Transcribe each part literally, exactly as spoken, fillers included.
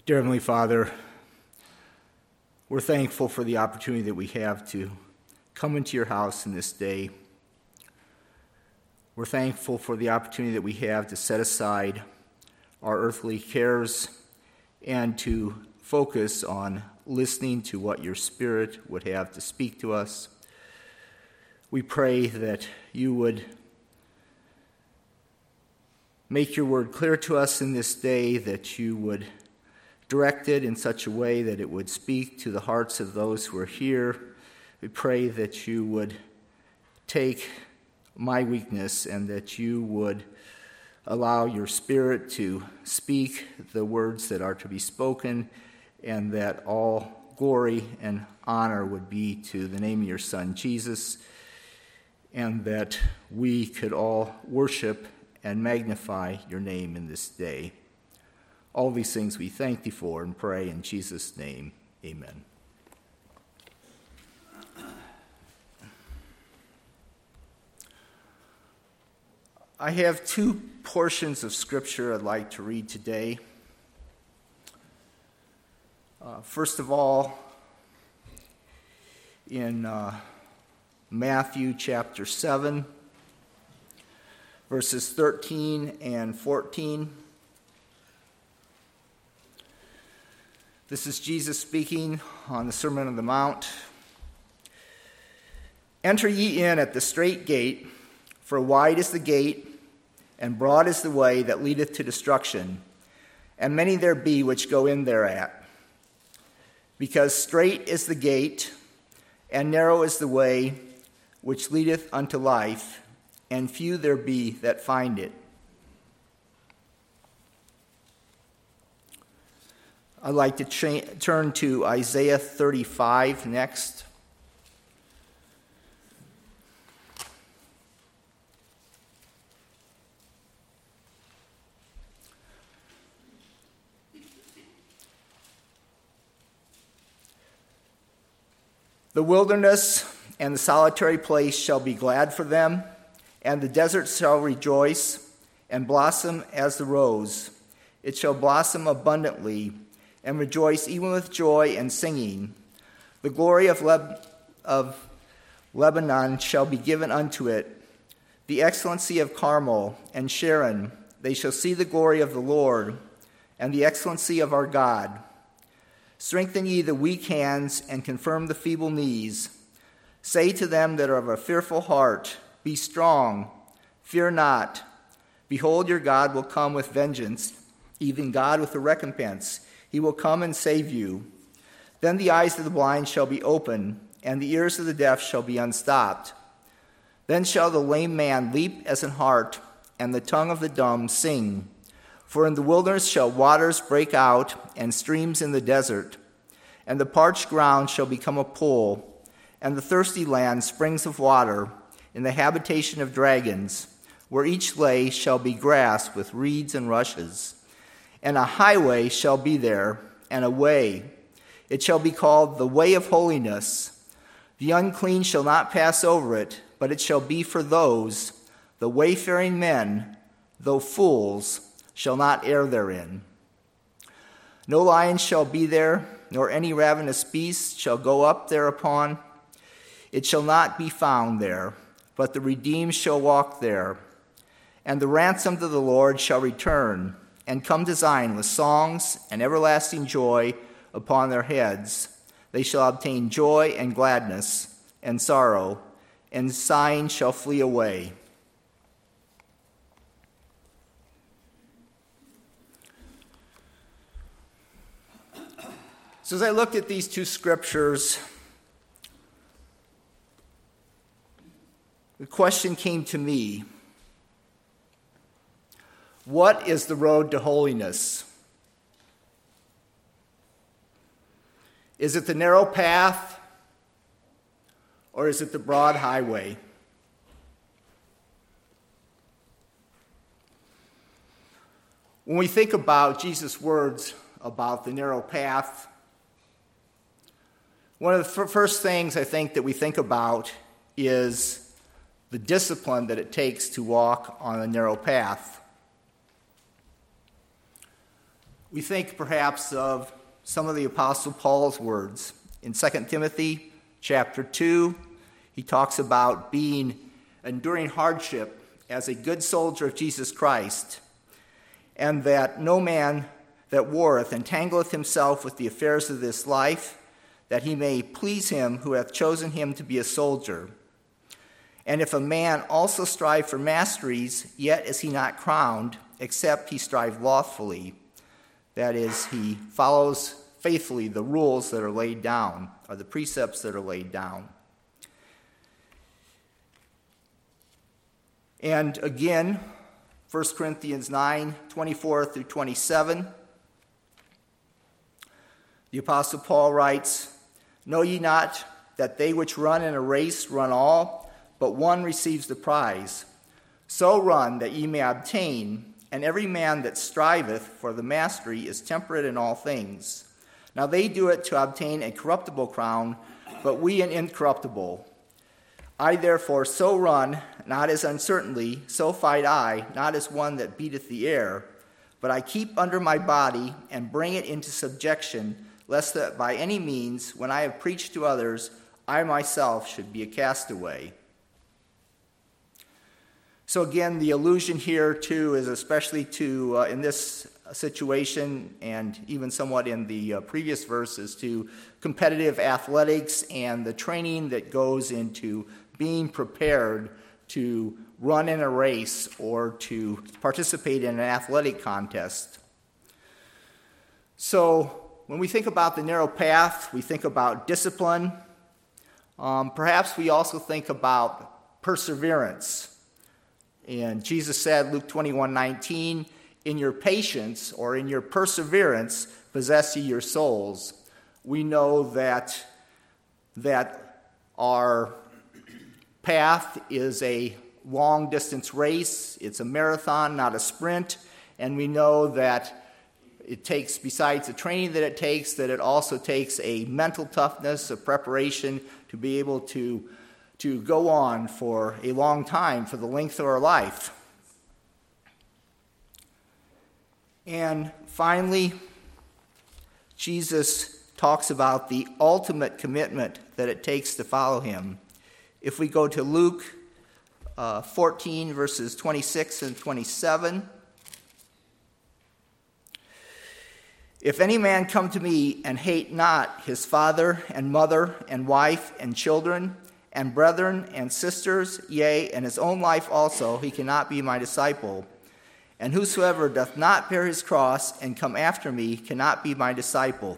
Dear Heavenly Father, we're thankful for the opportunity that we have to come into your house in this day. We're thankful for the opportunity that we have to set aside our earthly cares and to focus on listening to what your Spirit would have to speak to us. We pray that you would make your word clear to us in this day, that you would direct it in such a way that it would speak to the hearts of those who are here. We pray that you would take my weakness and that you would allow your Spirit to speak the words that are to be spoken, and that all glory and honor would be to the name of your Son, Jesus, and that we could all worship and magnify your name in this day. All these things we thank thee for and pray in Jesus' name. Amen. I have two portions of Scripture I'd like to read today. Uh, first of all, in uh, Matthew chapter seven, verses thirteen and fourteen. This is Jesus speaking on the Sermon on the Mount. Enter ye in at the strait gate, for wide is the gate, and broad is the way that leadeth to destruction, and many there be which go in thereat. Because strait is the gate, and narrow is the way which leadeth unto life, and few there be that find it. I'd like to cha- turn to Isaiah thirty-five next. The wilderness and the solitary place shall be glad for them, and the desert shall rejoice and blossom as the rose. It shall blossom abundantly and rejoice even with joy and singing. The glory of, Leb- of Lebanon shall be given unto it, the excellency of Carmel and Sharon. They shall see the glory of the Lord and the excellency of our God. Strengthen ye the weak hands and confirm the feeble knees. Say to them that are of a fearful heart, be strong, fear not. Behold, your God will come with vengeance, even God with a recompense. He will come and save you. Then the eyes of the blind shall be open, and the ears of the deaf shall be unstopped. Then shall the lame man leap as an hart, and the tongue of the dumb sing. For in the wilderness shall waters break out, and streams in the desert. And the parched ground shall become a pool, and the thirsty land springs of water, in the habitation of dragons, where each lay shall be grass with reeds and rushes. And a highway shall be there, and a way. It shall be called the way of holiness. The unclean shall not pass over it, but it shall be for those, the wayfaring men, though fools, shall not err therein. No lion shall be there, nor any ravenous beast shall go up thereupon. It shall not be found there, but the redeemed shall walk there. And the ransomed of the Lord shall return, and come to Zion with songs and everlasting joy upon their heads. They shall obtain joy and gladness and sorrow, and sighing shall flee away. So as I looked at these two scriptures, the question came to me: what is the road to holiness? Is it the narrow path, or is it the broad highway? When we think about Jesus' words about the narrow path, one of the f- first things I think that we think about is the discipline that it takes to walk on a narrow path. We think perhaps of some of the Apostle Paul's words. In Second Timothy chapter two, he talks about being enduring hardship as a good soldier of Jesus Christ, and that no man that warreth entangleth himself with the affairs of this life, that he may please him who hath chosen him to be a soldier. And if a man also strive for masteries, yet is he not crowned, except he strive lawfully. That is, he follows faithfully the rules that are laid down, or the precepts that are laid down. And again, First Corinthians nine, twenty-four through twenty-seven, the Apostle Paul writes, Know ye not that they which run in a race run all, but one receives the prize? So run that ye may obtain, and every man that striveth for the mastery is temperate in all things. Now they do it to obtain a corruptible crown, but we an incorruptible. I therefore so run, not as uncertainly, so fight I, not as one that beateth the air, but I keep under my body and bring it into subjection, lest that by any means, when I have preached to others, I myself should be a castaway. So again, the allusion here too is especially to, uh, in this situation, and even somewhat in the uh, previous verses, to competitive athletics and the training that goes into being prepared to run in a race or to participate in an athletic contest. So when we think about the narrow path, we think about discipline. Um, perhaps we also think about perseverance. And Jesus said, Luke twenty-one nineteen, in your patience or in your perseverance possess ye your souls. We know that, that our path is a long-distance race. It's a marathon, not a sprint. And we know that it takes, besides the training that it takes, that it also takes a mental toughness, a preparation to be able to, to go on for a long time, for the length of our life. And finally, Jesus talks about the ultimate commitment that it takes to follow him. If we go to Luke uh, fourteen, verses twenty-six and twenty-seven, if any man come to me and hate not his father and mother and wife and children and brethren and sisters, yea, and his own life also, he cannot be my disciple. And whosoever doth not bear his cross and come after me cannot be my disciple.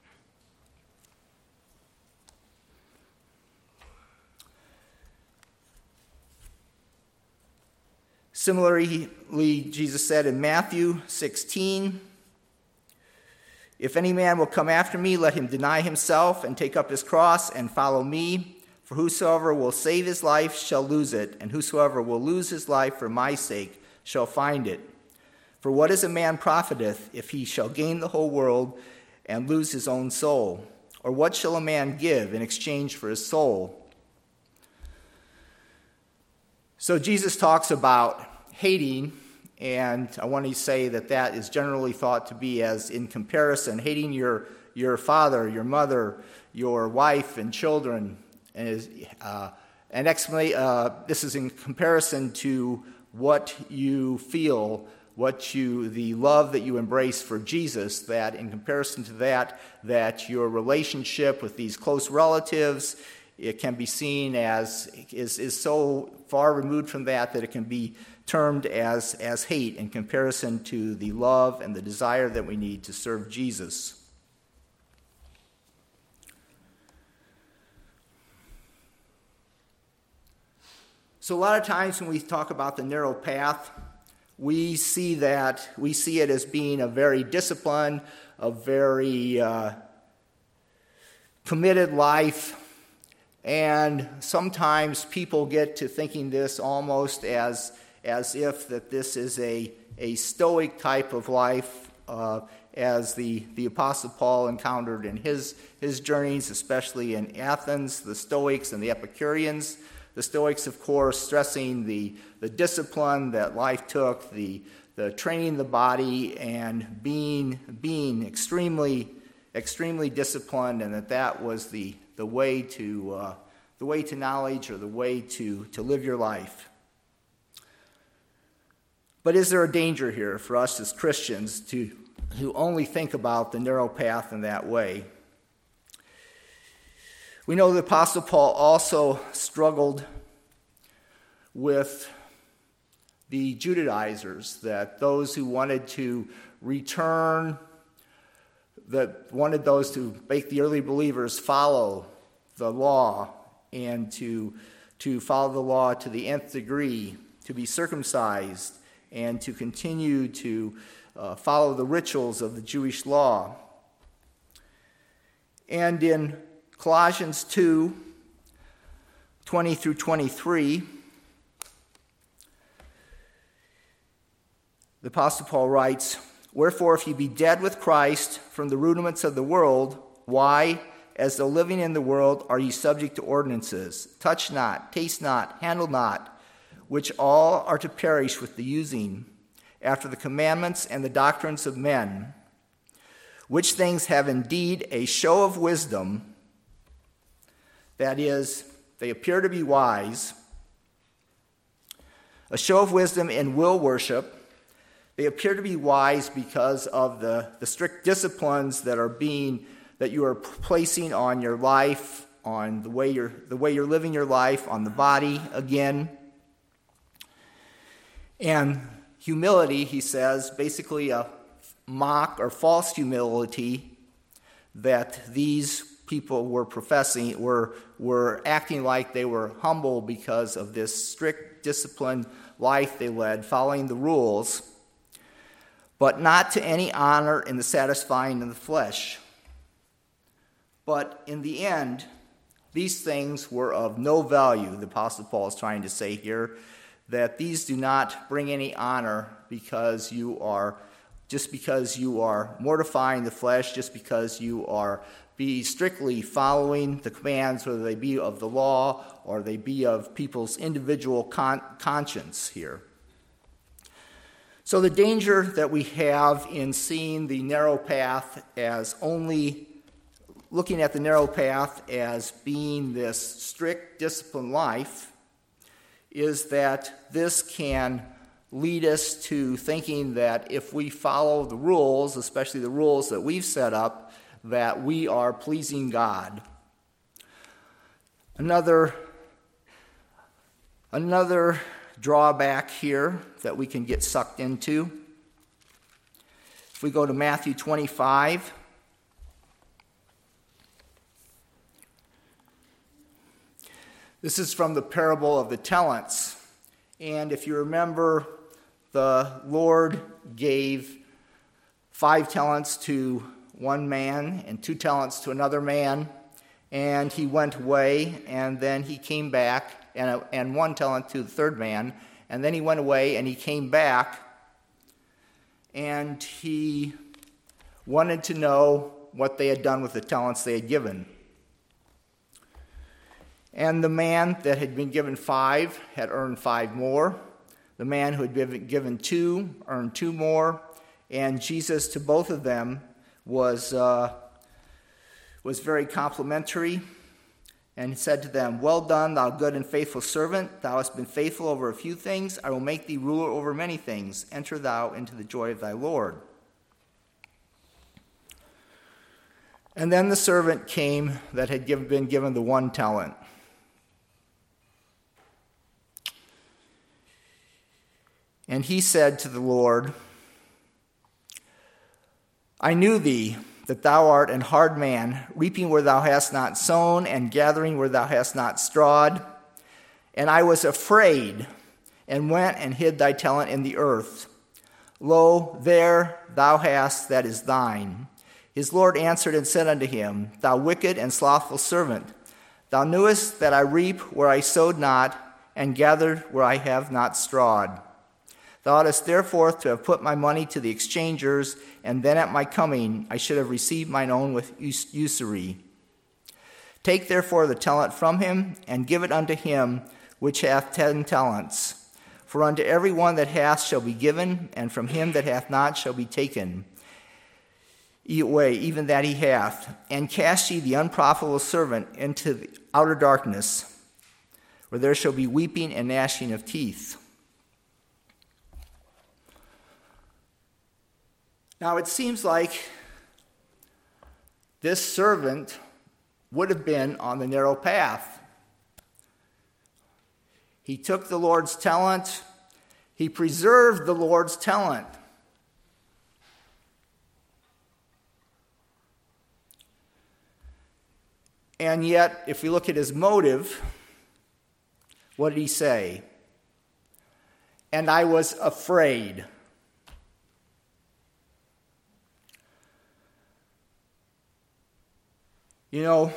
Similarly, Jesus said in Matthew sixteen, if any man will come after me, let him deny himself and take up his cross and follow me. For whosoever will save his life shall lose it, and whosoever will lose his life for my sake shall find it. For what is a man profiteth if he shall gain the whole world and lose his own soul? Or what shall a man give in exchange for his soul? So Jesus talks about hating, and I want to say that that is generally thought to be as in comparison, hating your, your father, your mother, your wife and children. And is, uh, and uh, this is in comparison to what you feel, what you, the love that you embrace for Jesus, that in comparison to that, that your relationship with these close relatives, it can be seen as, is, is so far removed from that that it can be termed as, as hate in comparison to the love and the desire that we need to serve Jesus. So a lot of times when we talk about the narrow path, we see that, we see it as being a very disciplined, a very uh, committed life. And sometimes people get to thinking this almost as, as if that this is a, a stoic type of life, uh, as the, the Apostle Paul encountered in his, his journeys, especially in Athens, the Stoics and the Epicureans. The Stoics, of course, stressing the, the discipline that life took, the, the training the body and being being extremely extremely disciplined, and that that was the the way to uh, the way to knowledge, or the way to to live your life. But is there a danger here for us as Christians to who only think about the narrow path in that way? We know the Apostle Paul also struggled with the Judaizers, that those who wanted to return, that wanted those to make the early believers follow the law and to, to follow the law to the nth degree, to be circumcised, and to continue to uh, follow the rituals of the Jewish law. And in Colossians two, twenty through twenty-three, the Apostle Paul writes, "Wherefore, if ye be dead with Christ from the rudiments of the world, why, as though living in the world, are ye subject to ordinances? Touch not, taste not, handle not, which all are to perish with the using, after the commandments and the doctrines of men, which things have indeed a show of wisdom," that is, they appear to be wise, "a show of wisdom in will worship." They appear to be wise because of the, the strict disciplines that are being that you are placing on your life, on the way you're the way you're living your life, on the body again. And humility, he says, basically a mock or false humility that these people were professing, were, were acting like they were humble because of this strict disciplined life they led, following the rules, but not to any honor in the satisfying of the flesh. But in the end, these things were of no value, the Apostle Paul is trying to say here, that these do not bring any honor because you are, just because you are mortifying the flesh, just because you are be strictly following the commands, whether they be of the law or they be of people's individual con- conscience here. So the danger that we have in seeing the narrow path as only, looking at the narrow path as being this strict disciplined life, is that this can lead us to thinking that if we follow the rules, especially the rules that we've set up, that we are pleasing God. Another, another drawback here that we can get sucked into, if we go to Matthew twenty-five, this is from the parable of the talents. And if you remember, the Lord gave five talents to one man and two talents to another man, and he went away, and then he came back, and, and one talent to the third man, and then he went away, and he came back, and he wanted to know what they had done with the talents they had given. And the man that had been given five had earned five more. The man who had been given two earned two more. And Jesus, to both of them, was uh, was very complimentary, and said to them, "Well done, thou good and faithful servant. Thou hast been faithful over a few things. I will make thee ruler over many things. Enter thou into the joy of thy Lord." And then the servant came that had given, been given the one talent. And he said to the Lord, "I knew thee, that thou art an hard man, reaping where thou hast not sown, and gathering where thou hast not strawed. And I was afraid, and went and hid thy talent in the earth. Lo, there thou hast that is thine." His Lord answered and said unto him, "Thou wicked and slothful servant, thou knewest that I reap where I sowed not, and gathered where I have not strawed. Thou oughtest therefore to have put my money to the exchangers, and then at my coming I should have received mine own with usury. Take therefore the talent from him, and give it unto him which hath ten talents. For unto every one that hath shall be given, and from him that hath not shall be taken away, even that he hath. And cast ye the unprofitable servant into the outer darkness, where there shall be weeping and gnashing of teeth. Now it seems like this servant would have been on the narrow path. He took the Lord's talent. He preserved the Lord's talent. And yet, if we look at his motive, what did he say? And I was afraid. You know,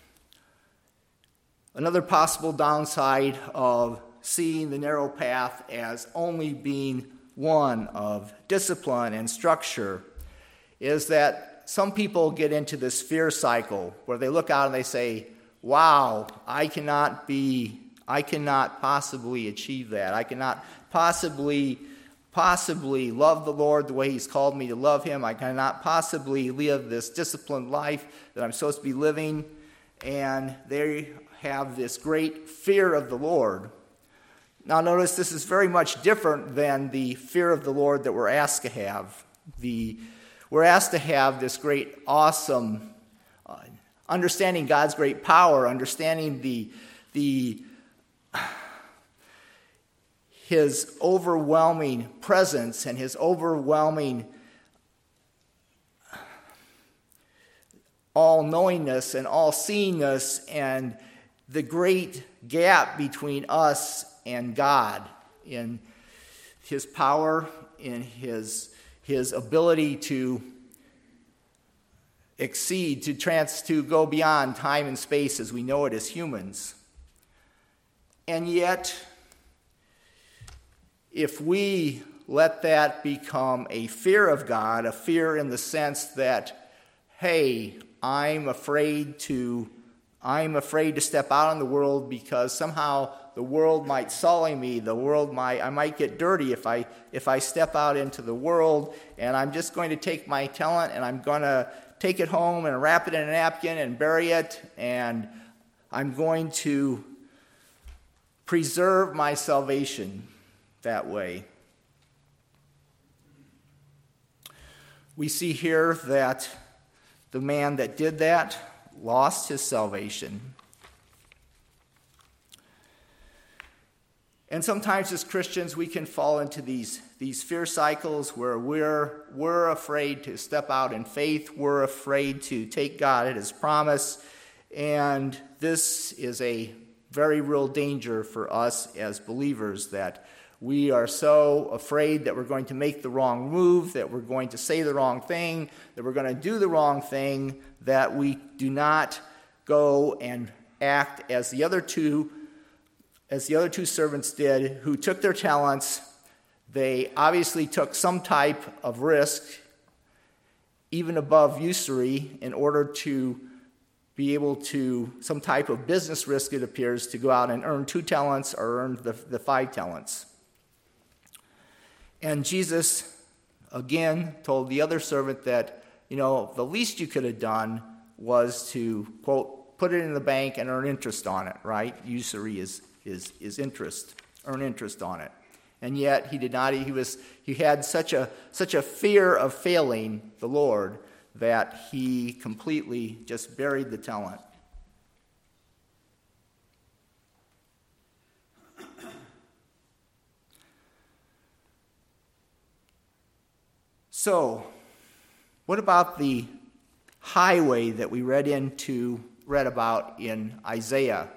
another possible downside of seeing the narrow path as only being one of discipline and structure is that some people get into this fear cycle where they look out and they say, wow, I cannot be, I cannot possibly achieve that. I cannot possibly, possibly love the Lord the way he's called me to love him. I cannot possibly live this disciplined life that I'm supposed to be living. And they have this great fear of the Lord. Now notice this is very much different than the fear of the Lord that we're asked to have. The, we're asked to have this great, awesome, uh, understanding God's great power, understanding the, the his overwhelming presence and his overwhelming all-knowingness and all-seeingness, and the great gap between us and God in his power, in his, his ability to exceed, to trans, to go beyond time and space as we know it as humans. And yet, if we let that become a fear of God, a fear in the sense that, hey, I'm afraid to I'm afraid to step out in the world because somehow the world might sully me. The world might I might get dirty if I if I step out into the world, and I'm just going to take my talent and I'm going to take it home and wrap it in a napkin and bury it, and I'm going to preserve my salvation that way. We see here that the man that did that lost his salvation. And sometimes as Christians we can fall into these, these fear cycles where we're, we're afraid to step out in faith, we're afraid to take God at his promise, and this is a very real danger for us as believers, that we are so afraid that we're going to make the wrong move, that we're going to say the wrong thing, that we're going to do the wrong thing, that we do not go and act as the other two, as the other two servants did, who took their talents. They obviously took some type of risk, even above usury, in order to be able to, some type of business risk, it appears, to go out and earn two talents or earn the, the five talents. And Jesus, again, told the other servant that, you know, the least you could have done was to, quote, put it in the bank and earn interest on it, right? Usury is, is, is interest, earn interest on it. And yet he did not, he was, he had such a, such a fear of failing the Lord that he completely just buried the talent. So, what about the highway that we read into read about in Isaiah?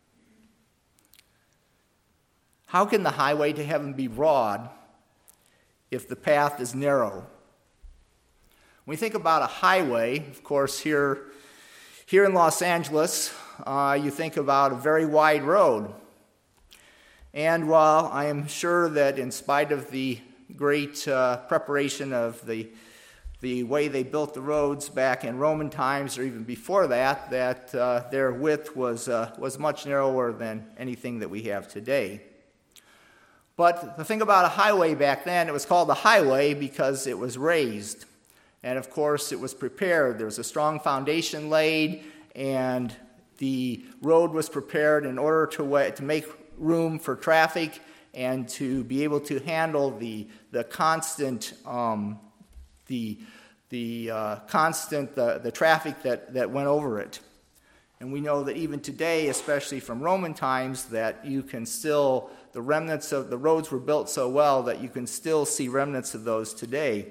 How can the highway to heaven be broad if the path is narrow? When we think about a highway, of course, here, here in Los Angeles, uh, you think about a very wide road. And while I am sure that in spite of the great uh, preparation of the the way they built the roads back in Roman times, or even before that, that uh, their width was uh, was much narrower than anything that we have today. But the thing about a highway back then, it was called a highway because it was raised. And of course, it was prepared. There was a strong foundation laid, and the road was prepared in order to, to make room for traffic and to be able to handle the, the constant, um, the, the uh, constant, the, the traffic that, that went over it. And we know that even today, especially from Roman times, that you can still, the remnants of the roads were built so well that you can still see remnants of those today.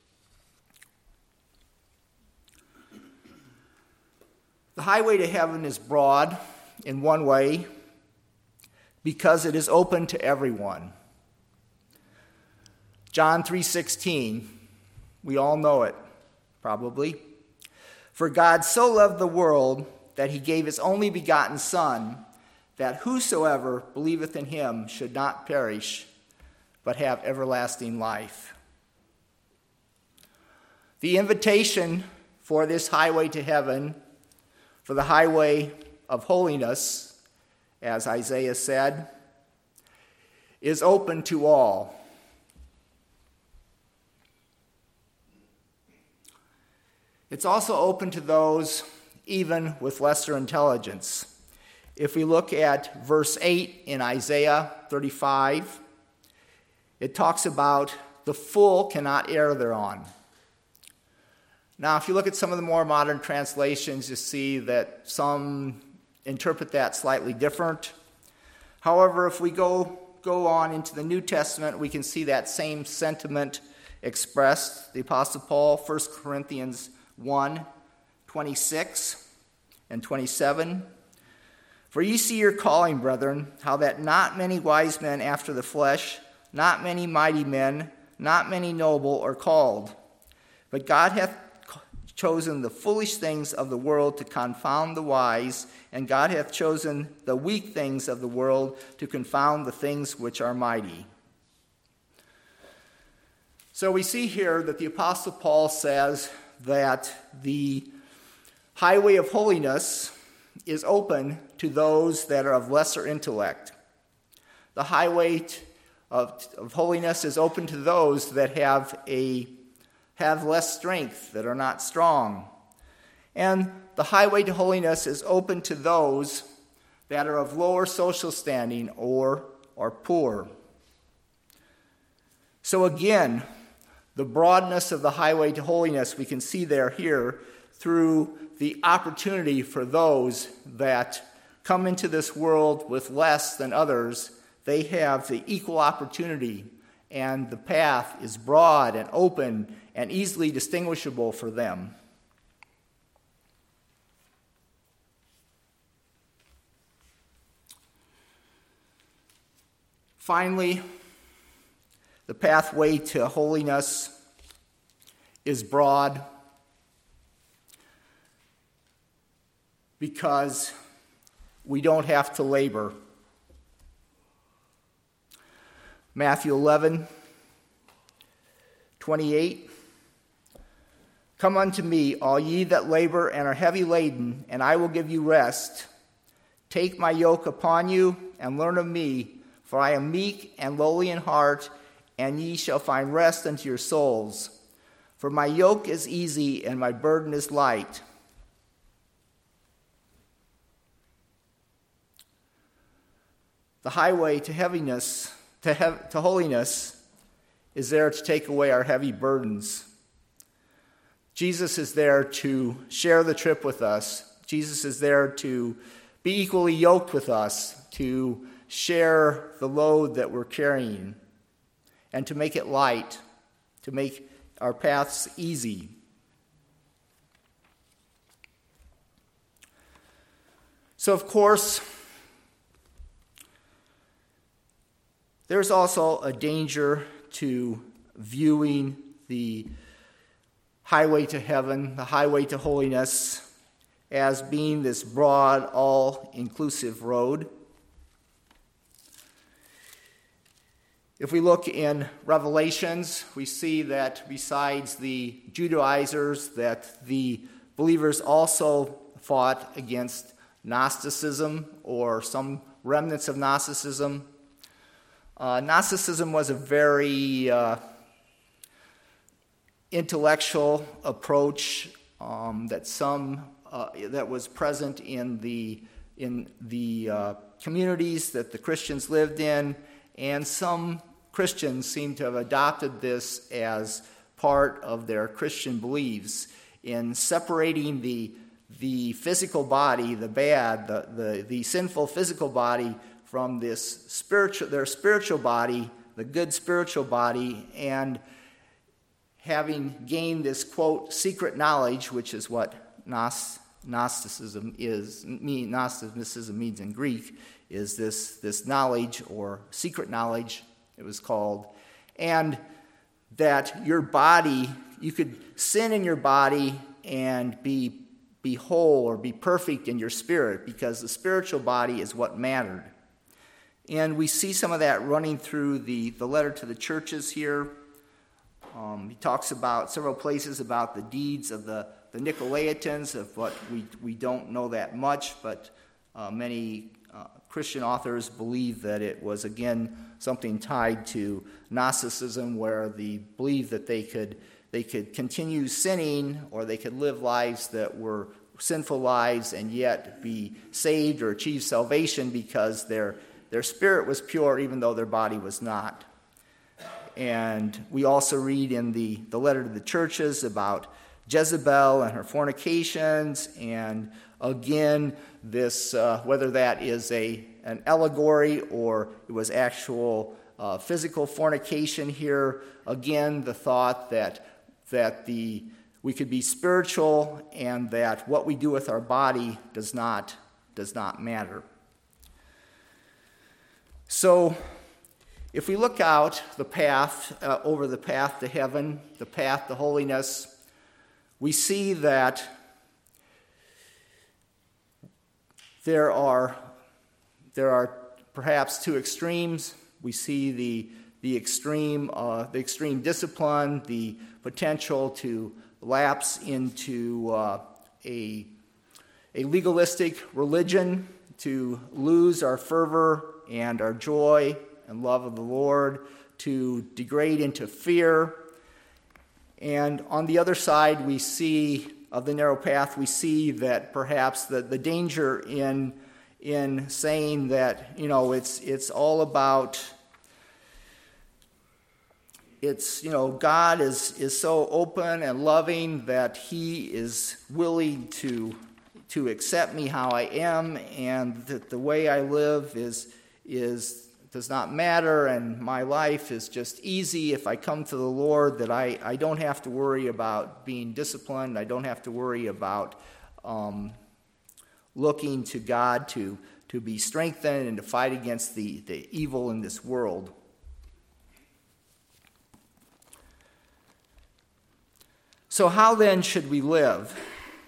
The highway to heaven is broad in one way because it is open to everyone. John three sixteen, we all know it, probably. For God so loved the world that he gave his only begotten Son, that whosoever believeth in him should not perish, but have everlasting life. The invitation for this highway to heaven, for the highway of holiness, as Isaiah said, is open to all. It's also open to those even with lesser intelligence. If we look at verse eight in Isaiah thirty-five, it talks about the fool cannot err thereon. Now, if you look at some of the more modern translations, you see that some interpret that slightly different. However, if we go, go on into the New Testament, we can see that same sentiment expressed. The Apostle Paul, First Corinthians one, twenty-six and twenty-seven. For ye see your calling, brethren, how that not many wise men after the flesh, not many mighty men, not many noble are called. But God hath chosen the foolish things of the world to confound the wise, and God hath chosen the weak things of the world to confound the things which are mighty. So we see here that the Apostle Paul says that the highway of holiness is open to those that are of lesser intellect. The highway of, of holiness is open to those that have a have less strength, that are not strong. And the highway to holiness is open to those that are of lower social standing or are poor. So again, the broadness of the highway to holiness we can see there here through the opportunity for those that come into this world with less than others. They have the equal opportunity, and the path is broad and open and easily distinguishable for them. Finally, the pathway to holiness is broad because we don't have to labor. Matthew eleven, twenty-eight. Come unto me, all ye that labor and are heavy laden, and I will give you rest. Take my yoke upon you, and learn of me, for I am meek and lowly in heart, and ye shall find rest unto your souls. For my yoke is easy, and my burden is light. The highway to heaviness, to, hev- to holiness, is there to take away our heavy burdens. Jesus is there to share the trip with us. Jesus is there to be equally yoked with us, to share the load that we're carrying, and to make it light, to make our paths easy. So, of course, there's also a danger to viewing the highway to heaven, the highway to holiness, as being this broad, all-inclusive road. If we look in Revelations, we see that besides the Judaizers, that the believers also fought against Gnosticism or some remnants of Gnosticism. Uh, Gnosticism was a very uh, intellectual approach um, that some uh, that was present in the in the uh, communities that the Christians lived in, and some Christians seem to have adopted this as part of their Christian beliefs in separating the the physical body, the bad, the, the, the sinful physical body from this spiritual, their spiritual body, the good spiritual body, and having gained this, quote, secret knowledge, which is what Gnosticism is, Gnosticism means in Greek, is this, this knowledge or secret knowledge, it was called, and that your body, you could sin in your body and be, be whole or be perfect in your spirit, because the spiritual body is what mattered. And we see some of that running through the, the letter to the churches here. Um, he talks about several places about the deeds of the, the Nicolaitans, of what we, we don't know that much, but uh, many uh, Christian authors believe that it was, again, something tied to Gnosticism, where they believed that they could, they could continue sinning, or they could live lives that were sinful lives and yet be saved or achieve salvation because their Their spirit was pure, even though their body was not. And we also read in the, the letter to the churches about Jezebel and her fornications, and again, this uh, whether that is a an allegory or it was actual uh, physical fornication here. Again, the thought that that the we could be spiritual and that what we do with our body does not does not matter. So, if we look out the path, uh, over the path to heaven, the path to holiness, we see that there are there are perhaps two extremes. We see the the extreme uh, the extreme discipline, the potential to lapse into uh, a a legalistic religion, to lose our fervor and our joy and love of the Lord, to degrade into fear. And on the other side, we see, of the narrow path, we see that perhaps the, the danger in, in saying that, you know, it's it's all about, it's, you know, God is, is so open and loving that he is willing to, to accept me how I am, and that the way I live is is does not matter, and my life is just easy if I come to the Lord, that I, I don't have to worry about being disciplined. I don't have to worry about um, looking to God to, to be strengthened and to fight against the, the evil in this world. So how then should we live?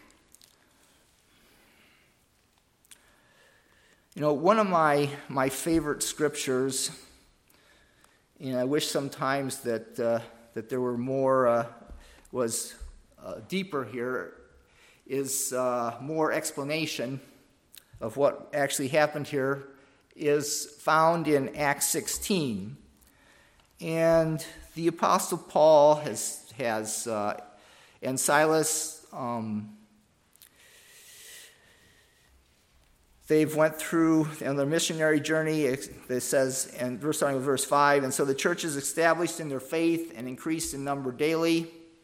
You know, one of my, my favorite scriptures, and I wish sometimes that uh, that there were more, uh, was uh, deeper here, is uh, more explanation of what actually happened here, is found in Acts sixteen. And the Apostle Paul has, has uh, and Silas, um, they've went through on their missionary journey. It says, and we're starting with verse five, and so the churches established in their faith and increased in number daily.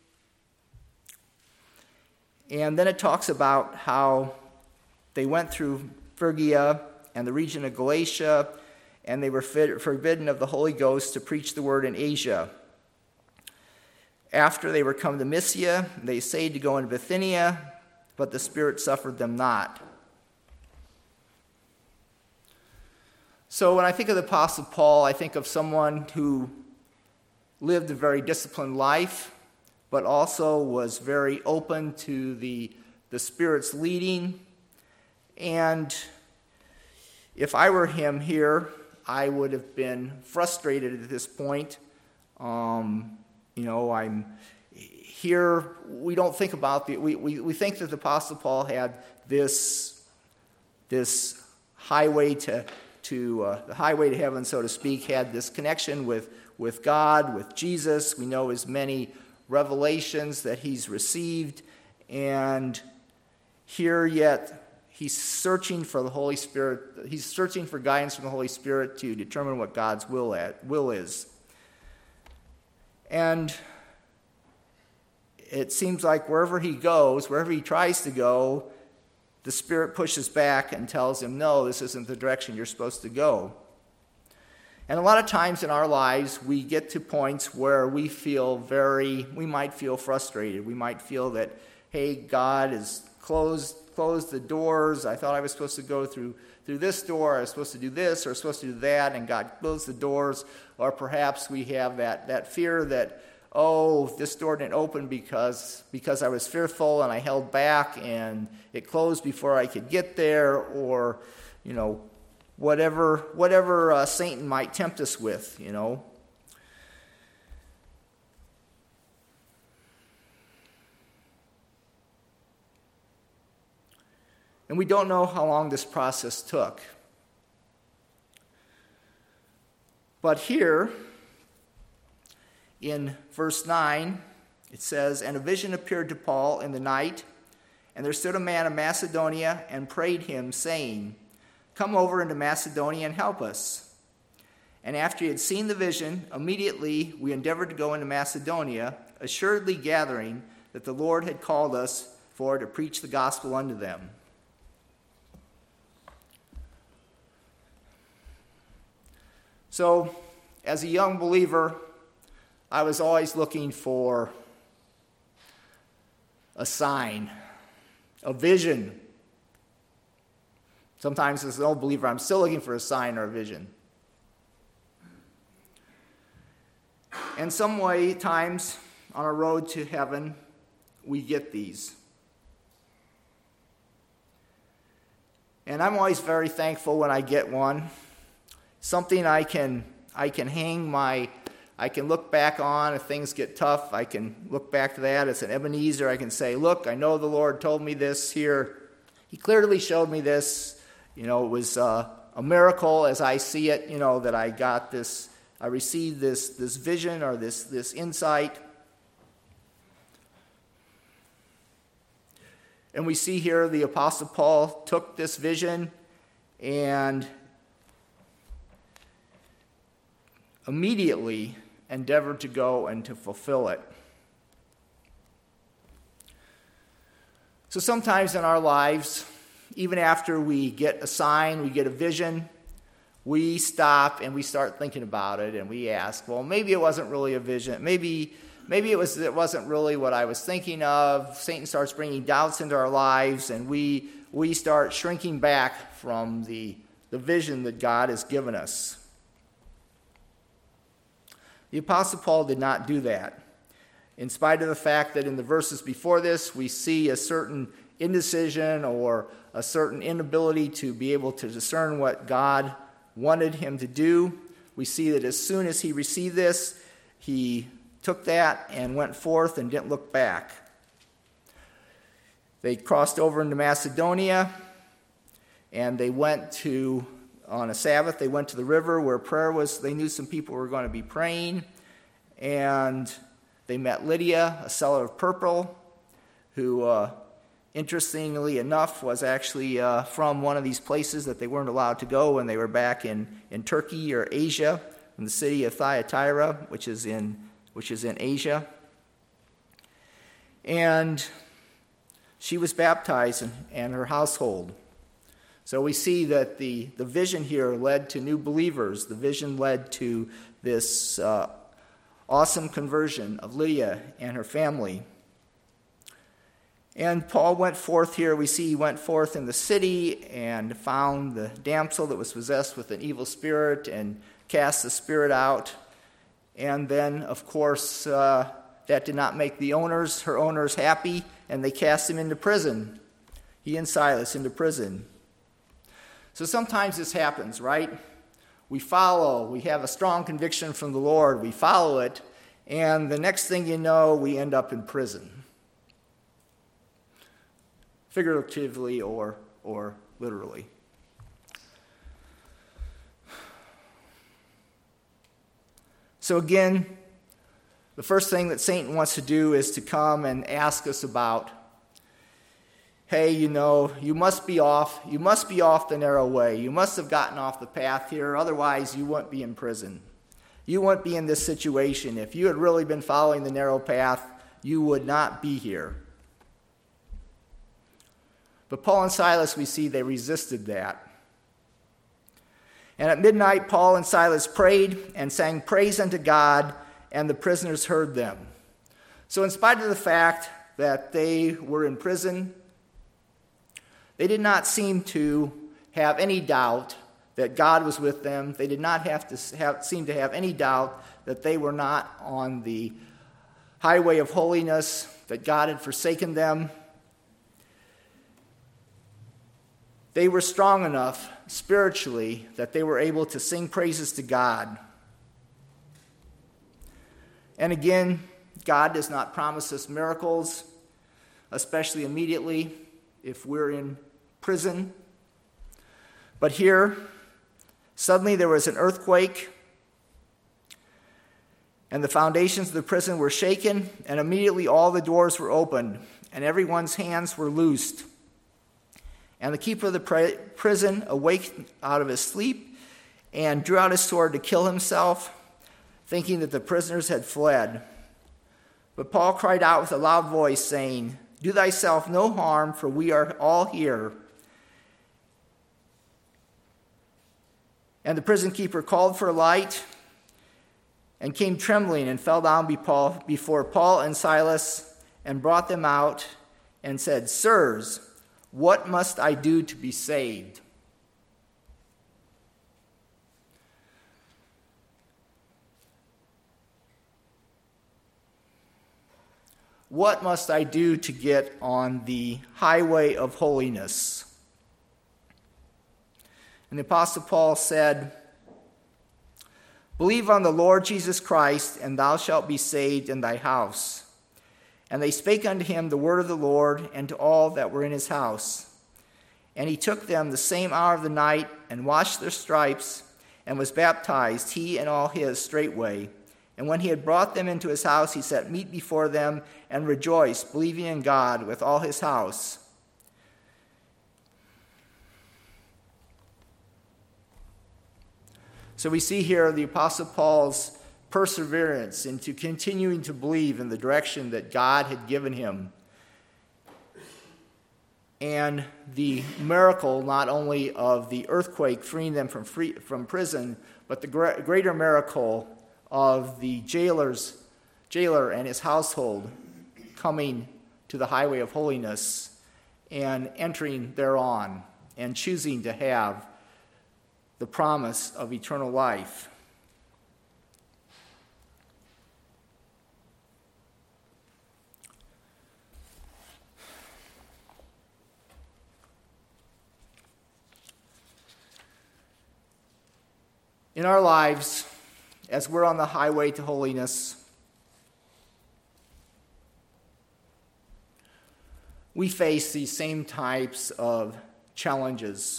And then it talks about how they went through Phrygia and the region of Galatia, and they were forbidden of the Holy Ghost to preach the word in Asia. After they were come to Mysia, they essayed to go into Bithynia, but the Spirit suffered them not. So when I think of the Apostle Paul, I think of someone who lived a very disciplined life, but also was very open to the, the Spirit's leading. And if I were him here, I would have been frustrated at this point. Um, you know, I'm here, we don't think about the, we, we, we think that the Apostle Paul had this, this highway to to uh, the highway to heaven, so to speak, had this connection with, with God, with Jesus. We know his many revelations that he's received. And here yet, he's searching for the Holy Spirit. He's searching for guidance from the Holy Spirit to determine what God's will, at, will is. And it seems like wherever he goes, wherever he tries to go, the Spirit pushes back and tells him, no, this isn't the direction you're supposed to go. And a lot of times in our lives, we get to points where we feel very, we might feel frustrated. We might feel that, hey, God has closed, closed the doors. I thought I was supposed to go through, through this door. I was supposed to do this or I was supposed to do that, and God closed the doors. Or perhaps we have that, that fear that, oh, this door didn't open because because I was fearful and I held back and it closed before I could get there, or, you know, whatever whatever uh, Satan might tempt us with, you know. And we don't know how long this process took. But here, in verse nine, it says, "And a vision appeared to Paul in the night, and there stood a man of Macedonia and prayed him, saying, 'Come over into Macedonia and help us.' And after he had seen the vision, immediately we endeavored to go into Macedonia, assuredly gathering that the Lord had called us for to preach the gospel unto them." So, as a young believer, I was always looking for a sign, a vision. Sometimes as an old believer, I'm still looking for a sign or a vision. And some way, times, on our road to heaven, we get these. And I'm always very thankful when I get one. Something I can I can hang my I can look back on if things get tough. I can look back to that. It's an Ebenezer. I can say, look, I know the Lord told me this here. He clearly showed me this. You know, it was uh, a miracle as I see it, you know, that I got this, I received this, this vision or this, this insight. And we see here the Apostle Paul took this vision and immediately endeavored to go and to fulfill it. So sometimes in our lives, even after we get a sign, we get a vision, we stop and we start thinking about it and we ask, well, maybe it wasn't really a vision. Maybe maybe it was it wasn't really what I was thinking of. Satan starts bringing doubts into our lives, and we we start shrinking back from the, the vision that God has given us. The Apostle Paul did not do that. In spite of the fact that in the verses before this, we see a certain indecision or a certain inability to be able to discern what God wanted him to do, we see that as soon as he received this, he took that and went forth and didn't look back. They crossed over into Macedonia, and they went to On a Sabbath, they went to the river where prayer was. They knew some people were going to be praying. And they met Lydia, a seller of purple, who, uh, interestingly enough, was actually uh, from one of these places that they weren't allowed to go when they were back in, in Turkey or Asia, in the city of Thyatira, which is in, which is in Asia. And she was baptized, and, and her household. So we see that the, the vision here led to new believers. The vision led to this uh, awesome conversion of Lydia and her family. And Paul went forth here. We see he went forth in the city and found the damsel that was possessed with an evil spirit and cast the spirit out. And then, of course, uh, that did not make the owners, her owners, happy, and they cast him into prison. He and Silas into prison. So sometimes this happens, right? We follow, we have a strong conviction from the Lord, we follow it, and the next thing you know, we end up in prison. Figuratively or, or literally. So again, the first thing that Satan wants to do is to come and ask us about, hey, you know, you must be off, you must be off the narrow way. You must have gotten off the path here, otherwise you wouldn't be in prison. You wouldn't be in this situation. If you had really been following the narrow path, you would not be here. But Paul and Silas, we see they resisted that. And at midnight, Paul and Silas prayed and sang praise unto God, and the prisoners heard them. So in spite of the fact that they were in prison, they did not seem to have any doubt that God was with them. They did not have to have, seem to have any doubt that they were not on the highway of holiness, that God had forsaken them. They were strong enough spiritually that they were able to sing praises to God. And again, God does not promise us miracles, especially immediately if we're in prison. But here, suddenly there was an earthquake, and the foundations of the prison were shaken, and immediately all the doors were opened, and everyone's hands were loosed. And the keeper of the pri- prison awaked out of his sleep and drew out his sword to kill himself, thinking that the prisoners had fled. But Paul cried out with a loud voice, saying, "Do thyself no harm, for we are all here." And the prison keeper called for a light and came trembling and fell down before Paul and Silas and brought them out and said, "Sirs, what must I do to be saved?" What must I do to get on the highway of holiness? And the Apostle Paul said, "Believe on the Lord Jesus Christ, and thou shalt be saved in thy house." And they spake unto him the word of the Lord, and to all that were in his house. And he took them the same hour of the night, and washed their stripes, and was baptized, he and all his, straightway. And when he had brought them into his house, he set meat before them, and rejoiced, believing in God with all his house. So we see here the Apostle Paul's perseverance into continuing to believe in the direction that God had given him. And the miracle not only of the earthquake freeing them from free, from prison, but the gra- greater miracle of the jailer's jailer and his household coming to the highway of holiness and entering thereon and choosing to have the promise of eternal life. In our lives, as we're on the highway to holiness, we face these same types of challenges.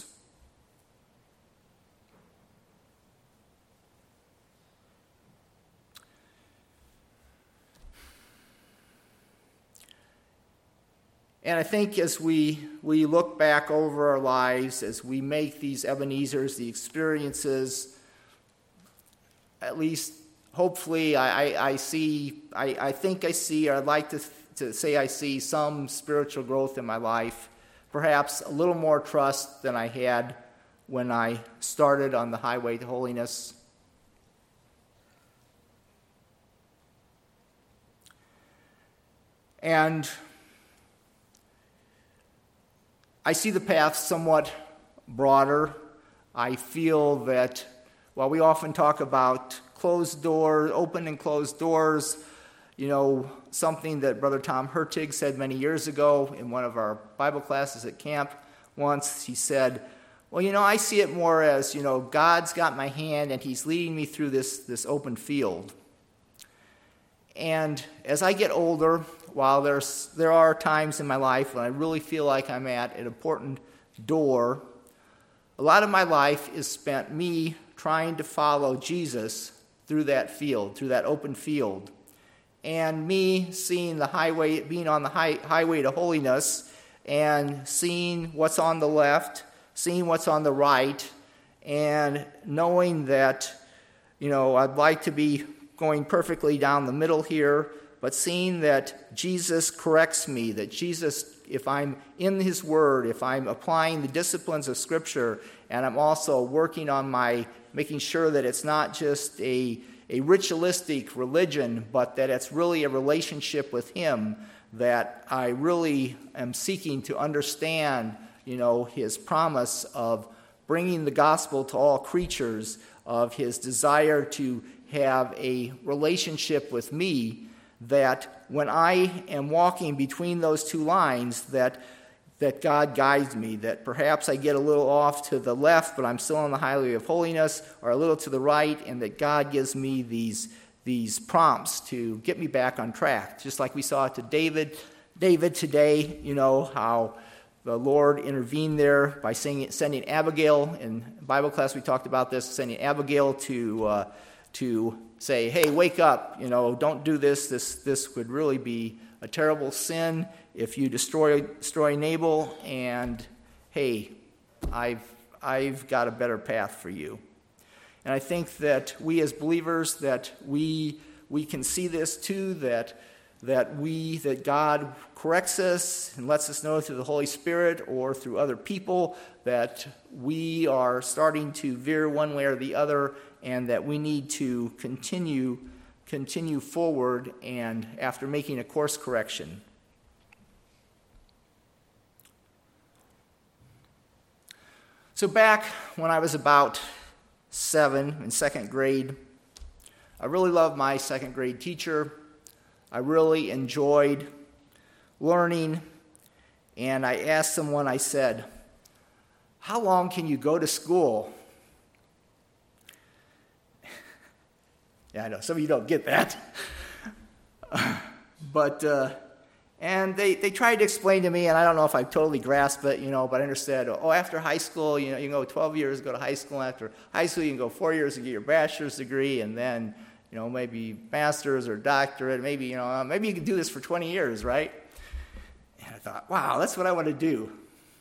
And I think as we, we look back over our lives, as we make these Ebenezers, the experiences, at least hopefully I, I, I see, I, I think I see, or I'd like to, to say I see some spiritual growth in my life, perhaps a little more trust than I had when I started on the highway to holiness. And I see the path somewhat broader. I feel that while we often talk about closed doors, open and closed doors, you know, something that Brother Tom Hertig said many years ago in one of our Bible classes at camp once, he said, well, you know, I see it more as, you know, God's got my hand and he's leading me through this, this open field. And as I get older, while there's there are times in my life when I really feel like I'm at an important door, a lot of my life is spent me trying to follow Jesus through that field, through that open field. And me seeing the highway, being on the high, highway to holiness, and seeing what's on the left, seeing what's on the right, and knowing that, you know, I'd like to be going perfectly down the middle here, but seeing that Jesus corrects me, that Jesus, if I'm in his word, if I'm applying the disciplines of Scripture, and I'm also working on my, making sure that it's not just a, a ritualistic religion, but that it's really a relationship with him, that I really am seeking to understand, you know, his promise of bringing the gospel to all creatures, of his desire to have a relationship with me, that when I am walking between those two lines, that that God guides me, that perhaps I get a little off to the left, but I'm still on the highway of holiness, or a little to the right, and that God gives me these, these prompts to get me back on track. Just like we saw to David, David today, you know, how the Lord intervened there by sending, sending Abigail. In Bible class we talked about this, sending Abigail to uh, to say, hey, wake up, you know, don't do this. This this would really be a terrible sin if you destroy destroy Nabal, and hey, I've I've got a better path for you. And I think that we as believers, that we we can see this too, that that we, that God corrects us and lets us know through the Holy Spirit or through other people that we are starting to veer one way or the other, and that we need to continue continue forward and after making a course correction. So back when I was about seven in second grade, I really loved my second grade teacher. I really enjoyed learning, and I asked someone, I said, how long can you go to school? Yeah, I know, some of you don't get that. but, uh, and they, they tried to explain to me, and I don't know if I totally grasped it, you know, but I understood, oh, after high school, you know, you can go twelve years, go to high school. After high school, you can go four years and get your bachelor's degree, and then, you know, maybe master's or doctorate, maybe, you know, maybe you can do this for twenty years, right? And I thought, wow, that's what I want to do.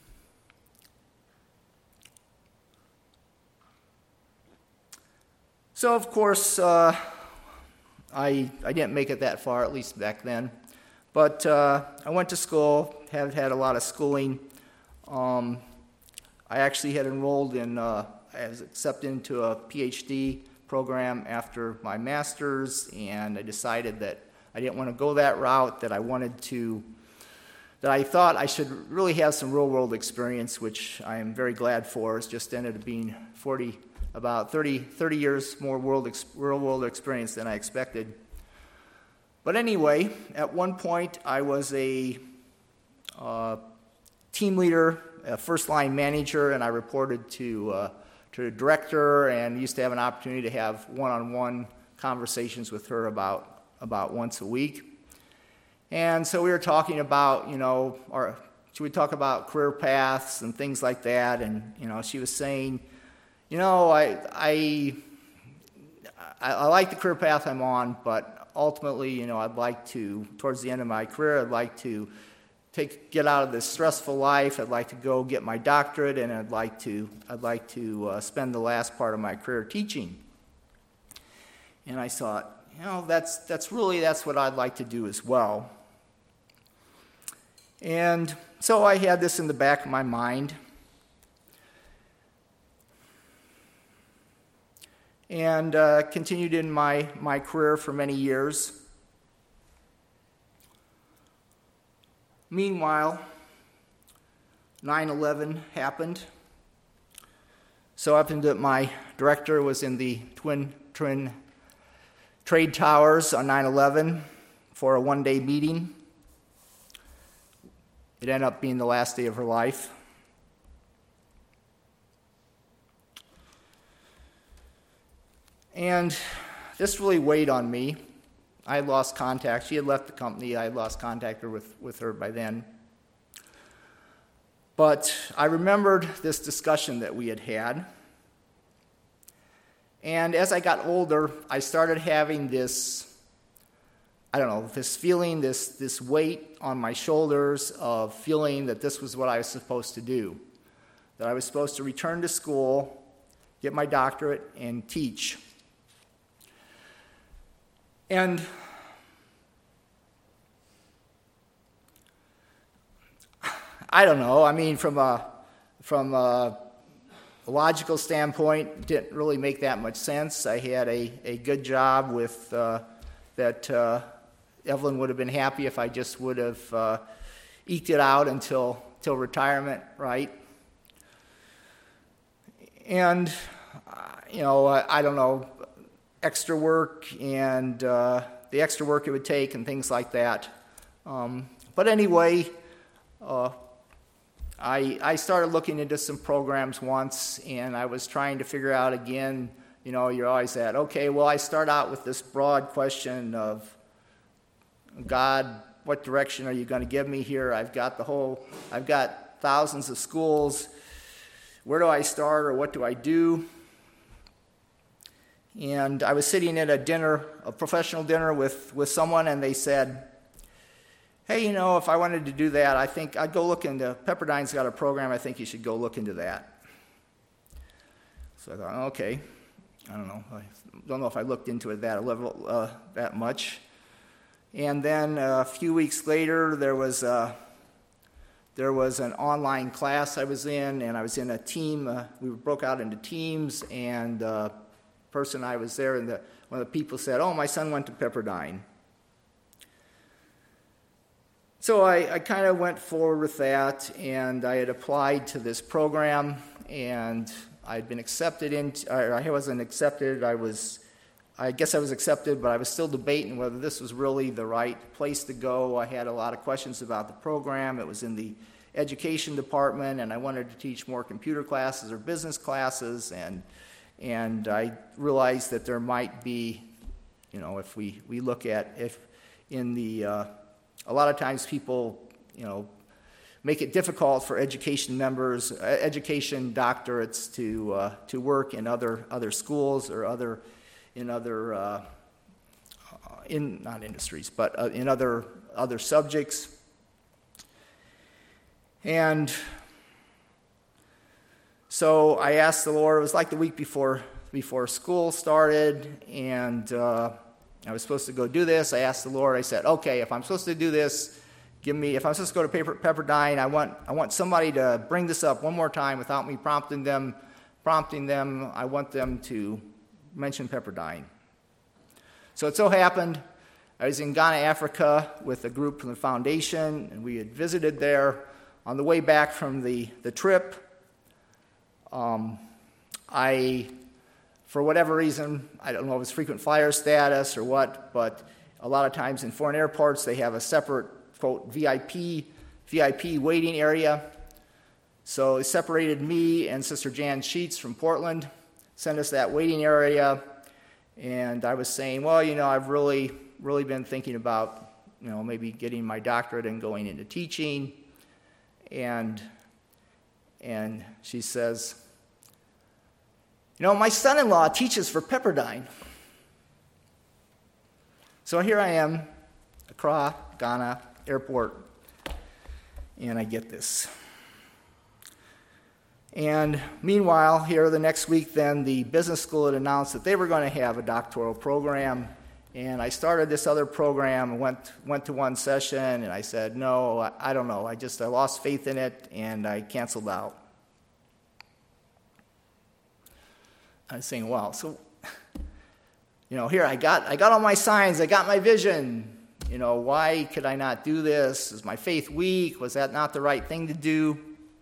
So, of course, uh, I I didn't make it that far, at least back then. But uh, I went to school, have had a lot of schooling. Um, I actually had enrolled in, uh, I was accepted into a P H D program after my master's, and I decided that I didn't want to go that route, that I wanted to, that I thought I should really have some real-world experience, which I am very glad for. It's just ended up being forty, about thirty, thirty years more world, real-world experience than I expected. But anyway, at one point I was a uh, team leader, a first-line manager, and I reported to uh, to the director, and used to have an opportunity to have one-on-one conversations with her about about once a week. And so we were talking about, you know, or should we talk about career paths and things like that? And you know, she was saying, you know, I I I, I like the career path I'm on, but ultimately, you know, I'd like to, towards the end of my career, I'd like to take get out of this stressful life. I'd like to go get my doctorate, and I'd like to I'd like to uh, spend the last part of my career teaching. And I thought, you know, that's that's really that's what I'd like to do as well. And so I had this in the back of my mind. And uh, continued in my, my career for many years. Meanwhile, nine eleven happened. So happened that my director was in the Twin, twin Trade Towers on nine eleven for a one-day meeting. It ended up being the last day of her life. And this really weighed on me. I had lost contact. She had left the company. I had lost contact with, with her by then. But I remembered this discussion that we had had. And as I got older, I started having this, I don't know, this feeling, this, this weight on my shoulders of feeling that this was what I was supposed to do, that I was supposed to return to school, get my doctorate, and teach. And I don't know, I mean, from a, from a logical standpoint, it didn't really make that much sense. I had a, a good job with uh, that uh, Evelyn would have been happy if I just would have uh, eked it out until, until retirement, right? And, uh, you know, I, I don't know, extra work and uh, the extra work it would take and things like that. Um, but anyway, uh, I, I started looking into some programs once, and I was trying to figure out again, you know, you're always at, okay, well, I start out with this broad question of, God, what direction are you going to give me here? I've got the whole, I've got thousands of schools. Where do I start, or what do I do? And I was sitting at a dinner, a professional dinner with, with someone, and they said, hey, you know, if I wanted to do that, I think I'd go look into, Pepperdine's got a program, I think you should go look into that. So I thought, okay, I don't know. I don't know if I looked into it that level, uh, that much. And then a few weeks later, there was a, there was an online class I was in, and I was in a team. Uh, we broke out into teams, and the person I was there, and the, one of the people said, oh, my son went to Pepperdine. So I, I kind of went forward with that, and I had applied to this program, and I'd been accepted in, or I wasn't accepted, I was, I guess I was accepted, but I was still debating whether this was really the right place to go. I had a lot of questions about the program. It was in the education department, and I wanted to teach more computer classes or business classes, and and I realized that there might be, you know, if we, we look at, if in the, uh, a lot of times people, you know, make it difficult for education members, uh, education doctorates to uh, to work in other other schools or other in other uh, in not industries, but uh, in other other subjects. And so I asked the Lord. It was like the week before before school started, and uh, I was supposed to go do this. I asked the Lord. I said, "Okay, if I'm supposed to do this, give me. If I'm supposed to go to Pepper, Pepperdine, I want I want somebody to bring this up one more time without me prompting them. Prompting them. I want them to mention Pepperdine." So it so happened I was in Ghana, Africa, with a group from the foundation, and we had visited there. On the way back from the the trip, um, I, for whatever reason, I don't know if it was frequent flyer status or what, but a lot of times in foreign airports they have a separate, quote, V I P, V I P waiting area. So it separated me and Sister Jan Sheets from Portland, sent us that waiting area, and I was saying, well, you know, I've really, really been thinking about, you know, maybe getting my doctorate and going into teaching, and and she says, you know, my son-in-law teaches for Pepperdine. So here I am, Accra, Ghana, airport, and I get this. And meanwhile, here the next week, then the business school had announced that they were going to have a doctoral program, and I started this other program and went went to one session, and I said, no, I, I don't know, I just I lost faith in it, and I canceled out. I was saying, wow, so, you know, here I got I got all my signs, I got my vision. You know, why could I not do this? Is my faith weak? Was that not the right thing to do?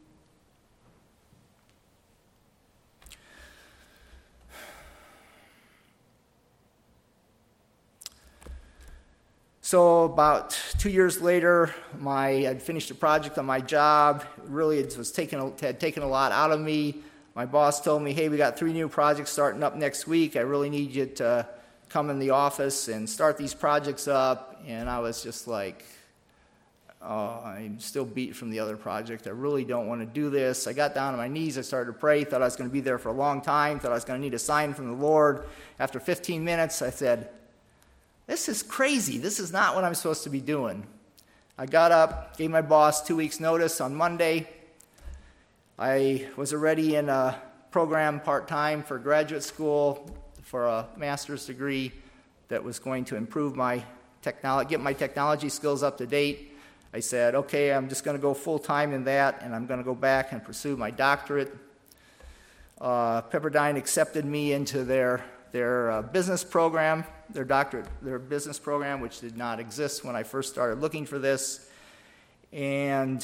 So about two years later, my I'd finished a project on my job. Really, it was taken had taken a lot out of me. My boss told me, "Hey, we got three new projects starting up next week. I really need you to come in the office and start these projects up." And I was just like, Uh, I'm still beat from the other project. I really don't want to do this. I got down on my knees. I started to pray. Thought I was going to be there for a long time. Thought I was going to need a sign from the Lord. After fifteen minutes, I said, this is crazy. This is not what I'm supposed to be doing. I got up, gave my boss two weeks' notice on Monday. I was already in a program part-time for graduate school for a master's degree that was going to improve my technology, get my technology skills up to date. I said, okay, I'm just going to go full-time in that, and I'm going to go back and pursue my doctorate. Uh, Pepperdine accepted me into their their uh, business program, their doctorate, their business program, which did not exist when I first started looking for this. And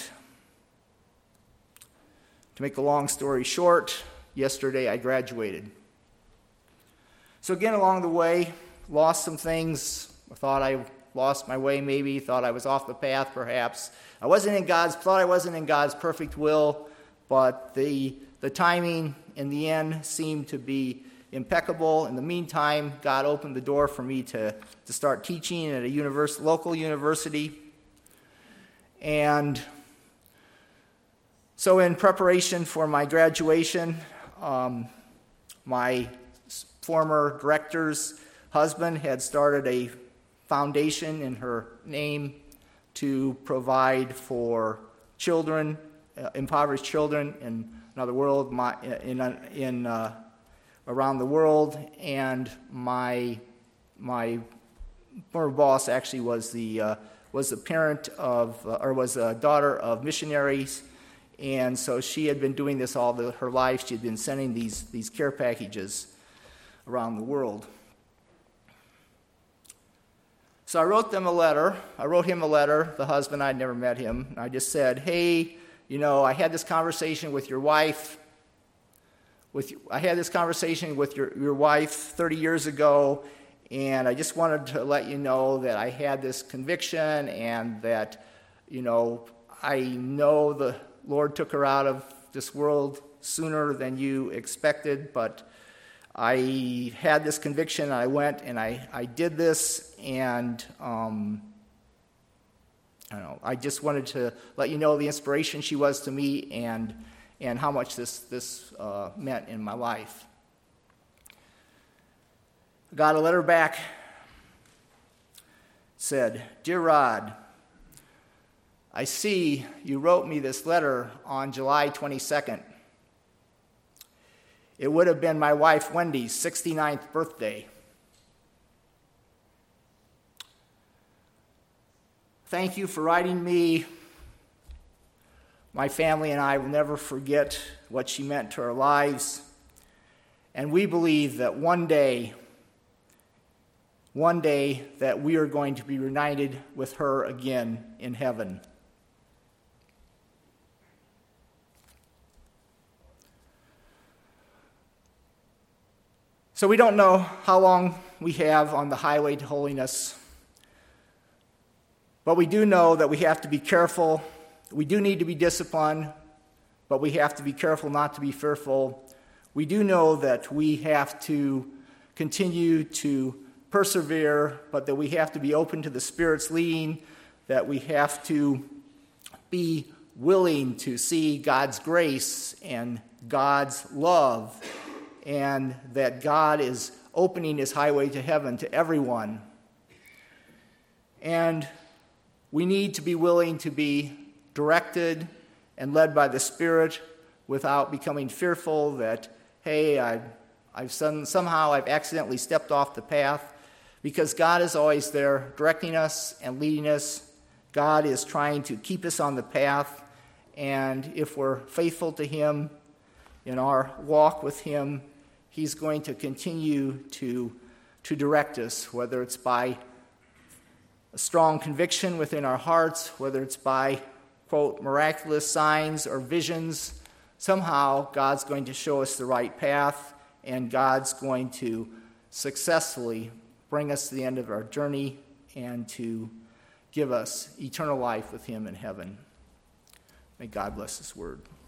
to make a long story short, yesterday I graduated. So again, along the way, lost some things. I thought I lost my way maybe, thought I was off the path perhaps. I wasn't in God's, thought I wasn't in God's perfect will, but the the timing in the end seemed to be impeccable. In the meantime, God opened the door for me to, to start teaching at a univers- local university. And so in preparation for my graduation, um, my former director's husband had started a foundation in her name to provide for children, uh, impoverished children in another world, my, in in uh, around the world. And my my former boss actually was the uh, was the parent of uh, or was a daughter of missionaries, and so she had been doing this all the, her life. She had been sending these these care packages around the world. So I wrote them a letter. I wrote him a letter, the husband. I'd never met him. I just said, hey, you know, I had this conversation with your wife. With I had this conversation with your, your wife thirty years ago, and I just wanted to let you know that I had this conviction and that, you know, I know the Lord took her out of this world sooner than you expected, but I had this conviction, and I went and I, I did this, and um, I don't know, I just wanted to let you know the inspiration she was to me and and how much this, this uh, meant in my life. I got a letter back. It said, Dear Rod, I see you wrote me this letter on July twenty-second. It would have been my wife Wendy's sixty-ninth birthday. Thank you for writing me. My family and I will never forget what she meant to our lives. And we believe that one day, one day that we are going to be reunited with her again in heaven. So we don't know how long we have on the highway to holiness, but we do know that we have to be careful. We do need to be disciplined, but we have to be careful not to be fearful. We do know that we have to continue to persevere, but that we have to be open to the Spirit's leading, that we have to be willing to see God's grace and God's love, and that God is opening his highway to heaven to everyone. And we need to be willing to be directed and led by the Spirit without becoming fearful that, hey, I, I've some, somehow I've accidentally stepped off the path, because God is always there directing us and leading us. God is trying to keep us on the path, and if we're faithful to him in our walk with him, he's going to continue to, to direct us, whether it's by a strong conviction within our hearts, whether it's by, quote, miraculous signs or visions. Somehow God's going to show us the right path, and God's going to successfully bring us to the end of our journey and to give us eternal life with him in heaven. May God bless his word.